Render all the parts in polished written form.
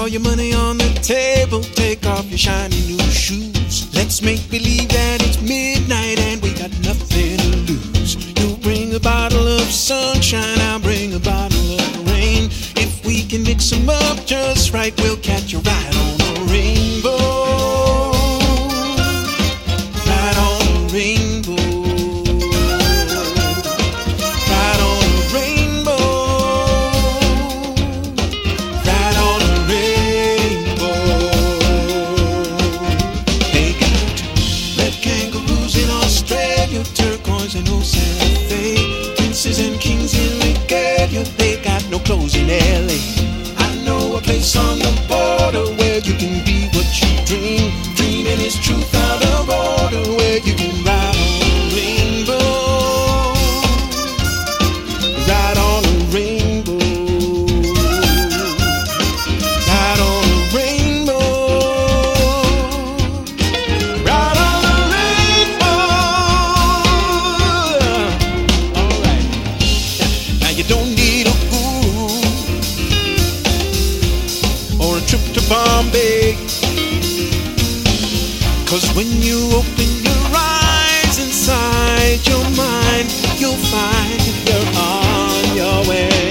all your money on the table, take off your shiny new shoes. Let's make believe that it's midnight and we got nothing to lose. You bring a bottle of sunshine, I'll bring a bottle of rain. If we can mix them up just right, we'll catch a ride on the rainbow. Ride on the rainbow. Ride on the rainbow. Ride on the rainbow. They got red kangaroos in Australia, turquoise in Old Santa Fe, princes and kings in regalia. They got no clothes in LA. I know a place on the border where you can be what you dream. Dreaming is truth out of order, where you can ride on the rainbow. Ride on the rainbow. Ride on the rainbow. Ride on the rainbow. Alright. Now you don't need a guru or a trip to Bombay, 'cause when you open your eyes inside your mind, you'll find you're on your way.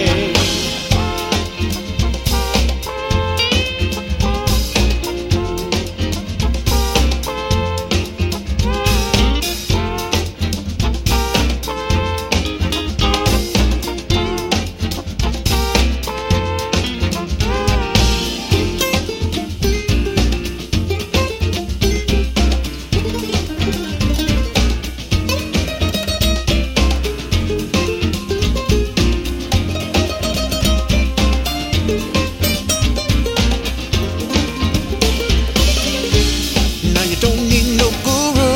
Now you don't need no guru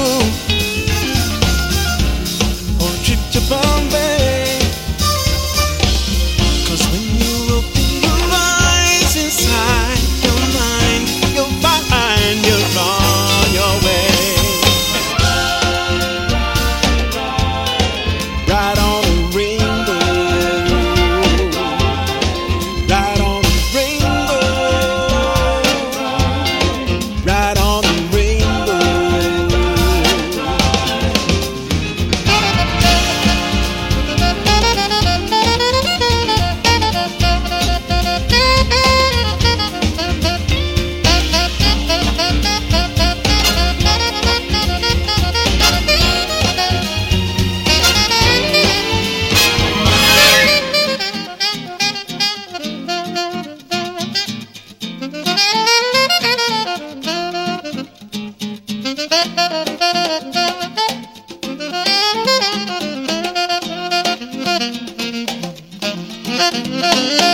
or a trip to Bombay, 'cause when you open your eyes inside your mind, you'll find you're on your way. Ride on the rainbow. Ride on the rainbow. Ride on the rainbow. Thank you.